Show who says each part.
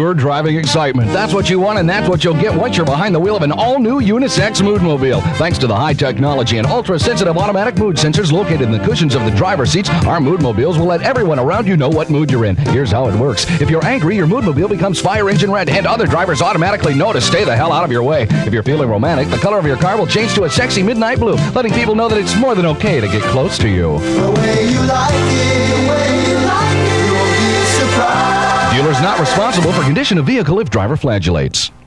Speaker 1: pure driving excitement. That's what you want, and that's what you'll get once you're behind the wheel of an all-new unisex Moodmobile. Thanks to the high technology and ultra-sensitive automatic mood sensors located in the cushions of the driver's seats, our Moodmobiles will let everyone around you know what mood you're in. Here's how it works. If you're angry, your Moodmobile becomes fire engine red, and other drivers automatically know to stay the hell out of your way. If you're feeling romantic, the color of your car will change to a sexy midnight blue, letting people know that it's more than okay to get close to you.
Speaker 2: The way you like it, you'll be surprised.
Speaker 1: Dealer's not responsible for condition of vehicle if driver flagellates.